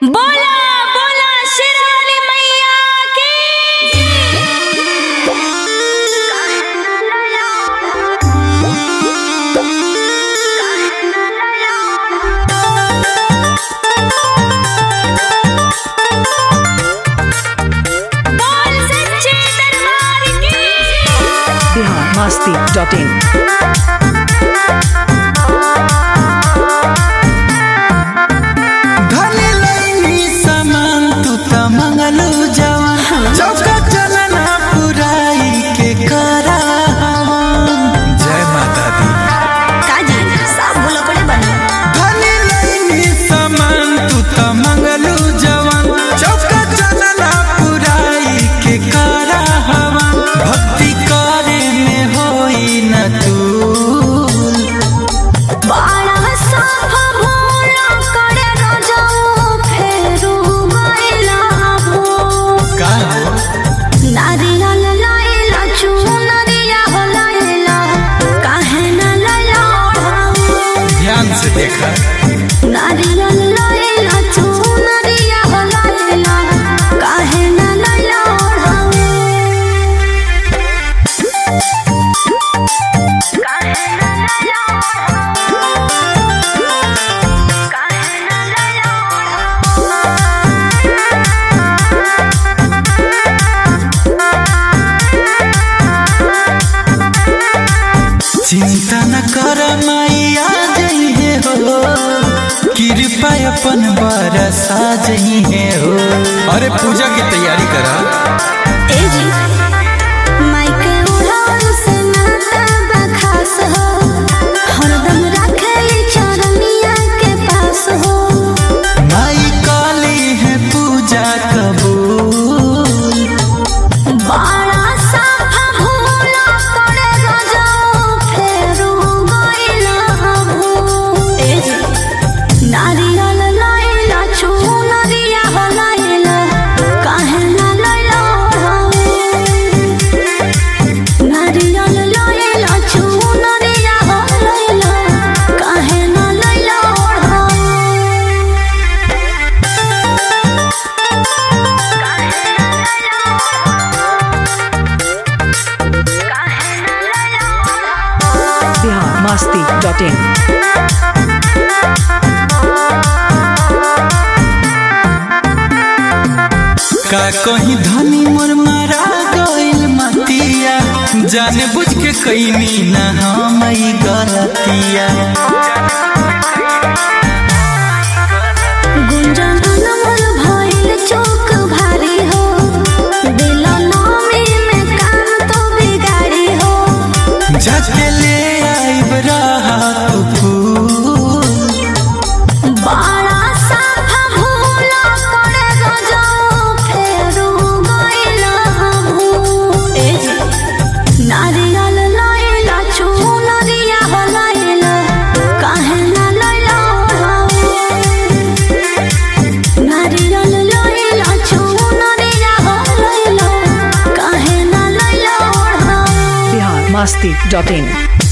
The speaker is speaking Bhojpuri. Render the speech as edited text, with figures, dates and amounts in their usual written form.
बोला बोला शेरावाली मैया की बोल सच्चे दरबार की biharmasti.in देखा नारियल लैला चुनरिया हो लैला काहे न लैला ओढ़ावे काहे न लैला काहे न लैला चिंता न कर मैया कृपा अपन बरसा जही है हो। अरे पूजा की तैयारी करा ए जी माइके उड़ान से नाता बखास हो हरदम रखे चरनिया के पास हो माई काली है पूजा कबूल बड़ा साफा भूला करे रजाओ फेरू गइला भूल ए जी नारियल लैला चुनरिया हो लैला काहे न लैला ओढ़ावे नारियल लैला चुनरिया हो लैला काहे न लैला ओढ़ावे biharmasti.in का कहीं धनी मोर मारा गइल मतिया जाने बुझ के कईनी ना हम गलतिया गुंजन अनमोल भइल चौक भारी हो दिल नामी में काम तो बिगाड़ी हो जाके ले आइब रहा तू फूल बड़ा साफा भूला करे गजाओ फेरू गइला भूल ए जी नारियल लैला चुनरिया हो लैला काहे न लैला ओढ़ावे नारियल लैला चुनरिया हो लैला काहे न लैला ओढ़ावे biharmasti.in